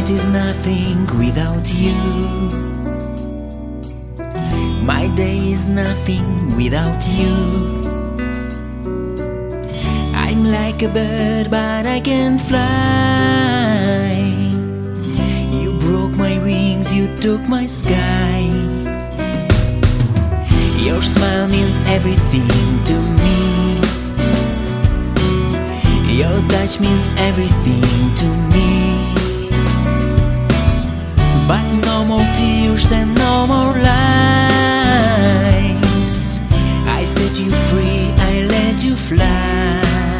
night is nothing without you. My day is nothing without you. I'm like a bird but I can't fly. You broke my wings, you took my sky. Your smile means everything to me. Your touch means everything to me. But no more tears and no more lies. I set you free, I let you fly.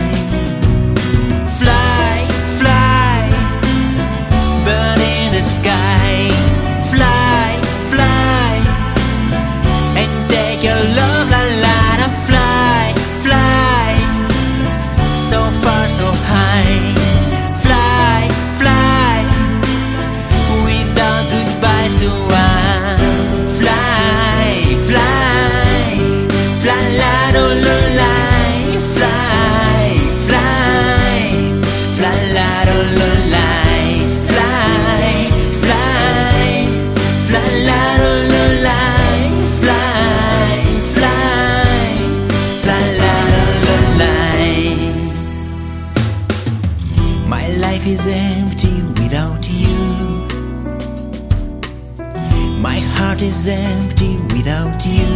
Fly, fly, bird in the sky. Fly, fly, and take your love, la la la. Fly, fly, so far so high. Fly, fly, without goodbye, so fly, fly, fly la la la la. Fly, fly, fly la la la la. Fly, fly, fly la la la la. Fly, fly, fly la la la la. My life is empty without you. My heart is empty without you.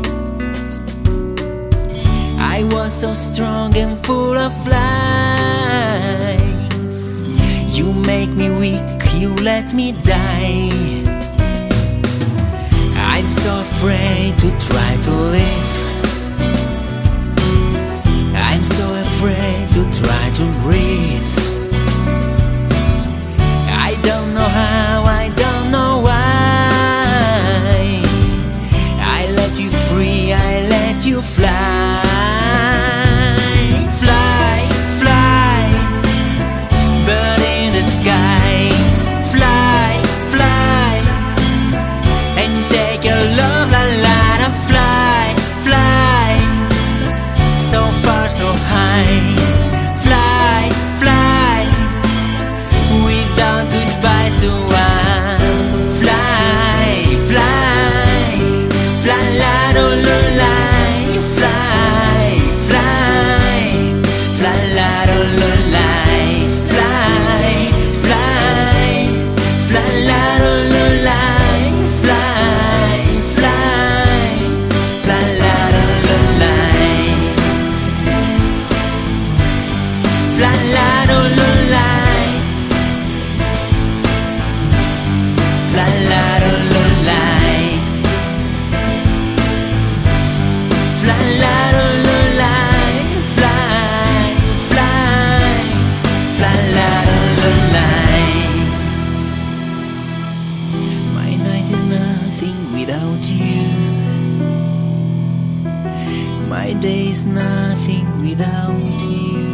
I was so strong and full of life. You make me weak, you let me die. I'm so afraid to try to live. I'm so afraid to try to breathe. I don't know how, I don't know why. I let you free, I let you fly. Fly, fly, bird in the sky. Fly, fly, and take your love, la la la. Fly, fly, so far so high. Fly, fly, without goodbye, so fly, fly, fly la la la la. Fly, fly, fly la la la la. Fly, fly, fly la la la la. Fly, fly, fly la la la la. Fly la la la la. Fly la la la la. Fly la la la la. Fly, fly, fly la la la la. My night is nothing without you. My day is nothing without you.